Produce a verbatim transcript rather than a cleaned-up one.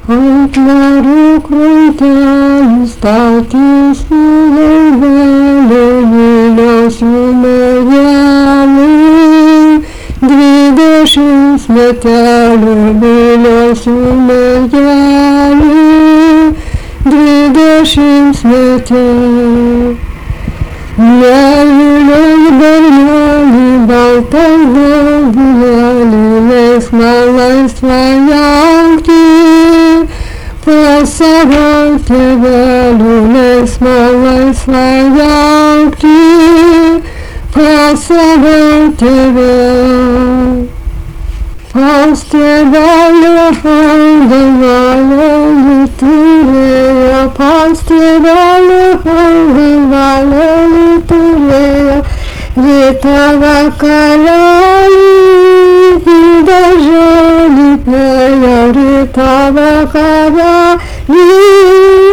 ant narų krantelių statėsi laiveliai, Vilniaus jų mergelei. Dvidešimt metelių Vilniaus jų mergelei, dvidešimt metelių. Meilės bernelį, baltas galvėlį, laisvą, laisvą jautį, pas savo tėvelį, laisvą, laisvą jautį, pas savo tėvelį. Pas tėvelį galvelį turėjo, pas tėvelį galvelį turėjo, rytą vakarėlį darželį pėjo, rytą vakarėlį.